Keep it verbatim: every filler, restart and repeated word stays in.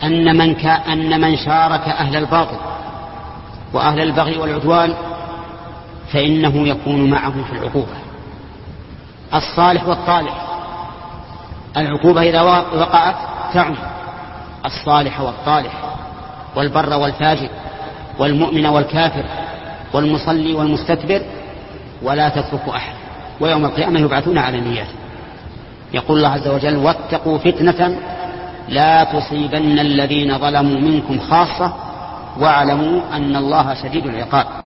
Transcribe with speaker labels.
Speaker 1: أن من, أن من شارك أهل الباطل وأهل البغي والعدوان فإنه يكون معهم في العقوبة. الصالح والطالح، العقوبة إذا وقعت تعم الصالح والطالح والبر والفاجر والمؤمن والكافر والمصلي والمستكبر ولا تترك أحد، ويوم القيامة يبعثون على النيات. يقول الله عز وجل: واتقوا فتنة لا تصيبن الذين ظلموا منكم خاصة واعلموا أن الله شديد العقاب.